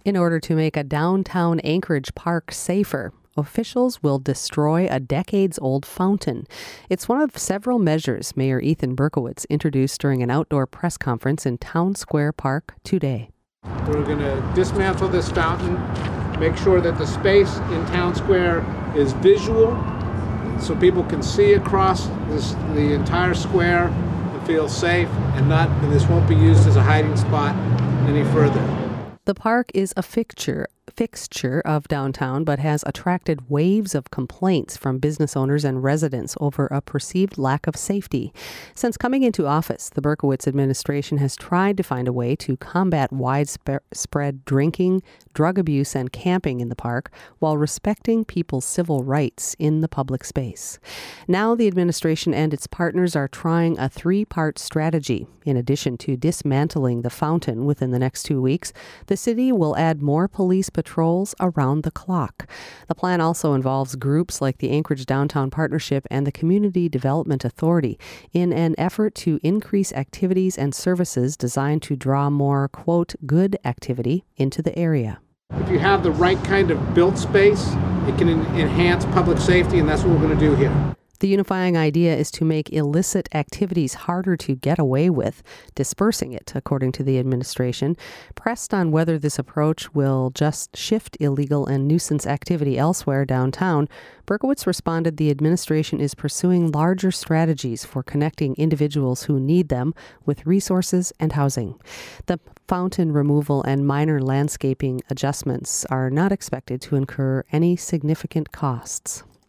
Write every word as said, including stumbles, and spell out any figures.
In order to make a downtown Anchorage park safer, officials will destroy a decades-old fountain. It's one of several measures Mayor Ethan Berkowitz introduced during an outdoor press conference in Town Square Park today. We're going to dismantle this fountain, make sure that the space in Town Square is visual so people can see across this, the entire square and feel safe, and not and this won't be used as a hiding spot any further. The park is a fixture fixture of downtown, but has attracted waves of complaints from business owners and residents over a perceived lack of safety. Since coming into office, the Berkowitz administration has tried to find a way to combat widespread drinking, drug abuse, and camping in the park while respecting people's civil rights in the public space. Now the administration and its partners are trying a three-part strategy. In addition to dismantling the fountain within the next two weeks, the city will add more police patrols around the clock. The plan also involves groups like the Anchorage Downtown Partnership and the Community Development Authority in an effort to increase activities and services designed to draw more, quote, good activity into the area. If you have the right kind of built space, it can en- enhance public safety, and that's what we're going to do here. The unifying idea is to make illicit activities harder to get away with, dispersing it, according to the administration. Pressed on whether this approach will just shift illegal and nuisance activity elsewhere downtown, Berkowitz responded the administration is pursuing larger strategies for connecting individuals who need them with resources and housing. The fountain removal and minor landscaping adjustments are not expected to incur any significant costs.